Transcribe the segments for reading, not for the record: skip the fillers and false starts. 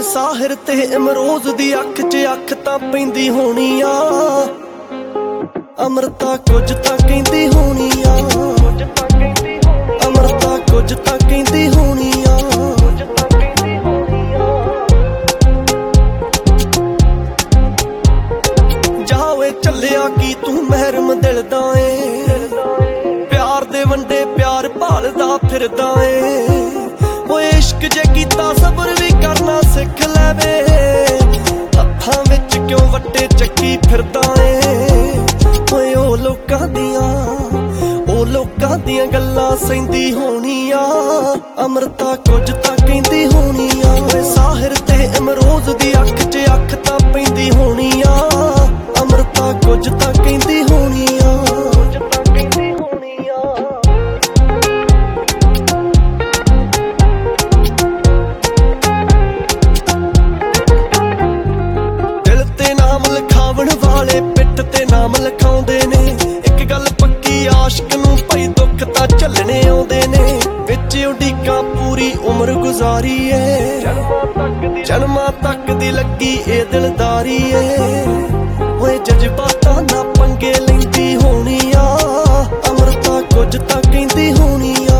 ਸਾਹਿਰ ਤੇ ਇਮਰੋਜ਼ ਦੀ ਅੱਖ 'ਚ ਅੱਖ ਤਾਂ ਪੈਂਦੀ ਹੋਣੀ ਆ। ਅਮਰਤਾ ਕੁਝ ਤਾਂ ਕਹਿੰਦੀ ਹੋਣੀ ਆ। ਅਮਰਤਾ ਕੁਝ ਤਾਂ ਕਹਿੰਦੀ ਹੋਣੀ ਆ। ਜਾ ਓਏ ਚੱਲਿਆ ਕੀ ਤੂੰ ਮਹਿਰਮ ਦਿਲ ਦਾ ਏ। ਪਿਆਰ ਦੇ ਵੰਡੇ ਪਿਆਰ ਭਾਲਦਾ ਫਿਰਦਾ ਏ। ਓਏ ਇਸ਼ਕ ਜੇ ਕੀਤਾ ਸਬਰ ਵੀ ਕਰਨਾ ਸਿੱਖ ਲੈਵੇ। ਹੱਥਾਂ ਵਿੱਚ ਕਿਉਂ ਵੱਟੇ ਚੱਕੀ ਫਿਰਦਾ ਏ। ਓਏ ਉਹ ਲੋਕਾਂ ਦੀਆਂ ਗੱਲਾਂ ਸਹਿੰਦੀ ਹੋਣੀ ਆ। ਅਮਰਤਾ ਕੁਝ ਤਾਂ ਕਹਿੰਦੀ ਹੋਣੀ ਆ। ਓਏ ਸਾਹਿਰ ਤੇ ਇਮਰੋਜ਼ ਦੀ ਅੱਖ 'ਚ ਅੱਖ ਤਾਂ ਪੈਂਦੀ ਹੋਣੀ ਆ। ਅਮਰਤਾ ਕੁਝ ਤਾਂ ਕਹਿੰਦੀ ਹੋਣੀ ਆ। ਦਿਲ ਤੇ ਨਾਮ ਲਿਖਾਵਣ ਵਾਲੇ ਪਿੱਠ ਤੇ ਨਾਮ ਲਿਖਾਉਂਦੇ ਨੇ। ਇੱਕ ਗੱਲ ਪੱਕੀ ਆਸ਼ਕ ਨੂੰ ਭਾਈ ਦੁੱਖ ਤਾਂ ਝੱਲਣੇ ਆਉਂਦੇ ਨੇ। ਵਿੱਚ ਉਡੀਕਾਂ ਪੂਰੀ ਉਮਰ ਗੁਜ਼ਾਰੀ ਏ। ਜਨਮਾਂ ਤੱਕ ਦੀ ਲੱਗੀ ਇਹ ਦਿਲਦਾਰੀ ਏ। ਓਏ ਜਜ਼ਬਾਤਾਂ ਨਾਲ ਪੰਗੇ ਲੈਂਦੀ ਹੋਣੀ ਆ। ਅਮਰਤਾ ਕੁਝ ਤਾਂ ਕਹਿੰਦੀ ਹੋਣੀ ਆ।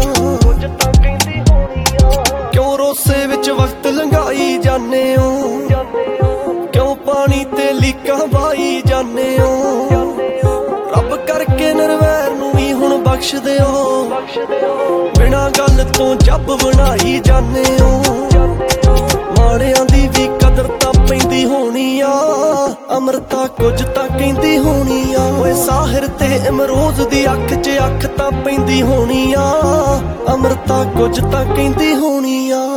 ਕਿਉਂ ਰੋਸੇ ਵਿੱਚ ਵਕਤ ਲੰਘਾਈ ਜਾਂਦੇ ਓ। ਕਿਉਂ ਪਾਣੀ ਤੇ ਲੀਕਾਂ ਵਾਈ ਜਾਂਦੇ ਓ। ਰੱਬ ਕਰਕੇ ਨਿਰਵੈਰ ਨੂੰ ਵੀ ਹੁਣ ਬਖਸ਼ ਦਿਓ। ਬਿਨਾਂ ਗੱਲ ਤੋਂ ਜੱਬ ਬਣਾਈ ਜਾਂਦੇ ਓ। ਮਾੜਿਆਂ ਦੀ ਵੀ ਕਦਰ ਤਾਂ ਪੈਂਦੀ ਹੋਣੀ ਆ। ਅਮਰਤਾ ਕੁਝ ਤਾਂ ਕਹਿੰਦੀ ਹੋਣੀ ਆ। ਓਏ ਸਾਹਿਰ ਤੇ ਇਮਰੋਜ਼ ਦੀ ਅੱਖ 'ਚ ਅੱਖ ਤਾਂ ਪੈਂਦੀ ਹੋਣੀ ਆ। ਅਮਰਤਾ ਕੁਝ ਤਾਂ ਕਹਿੰਦੀ ਹੋਣੀ ਆ।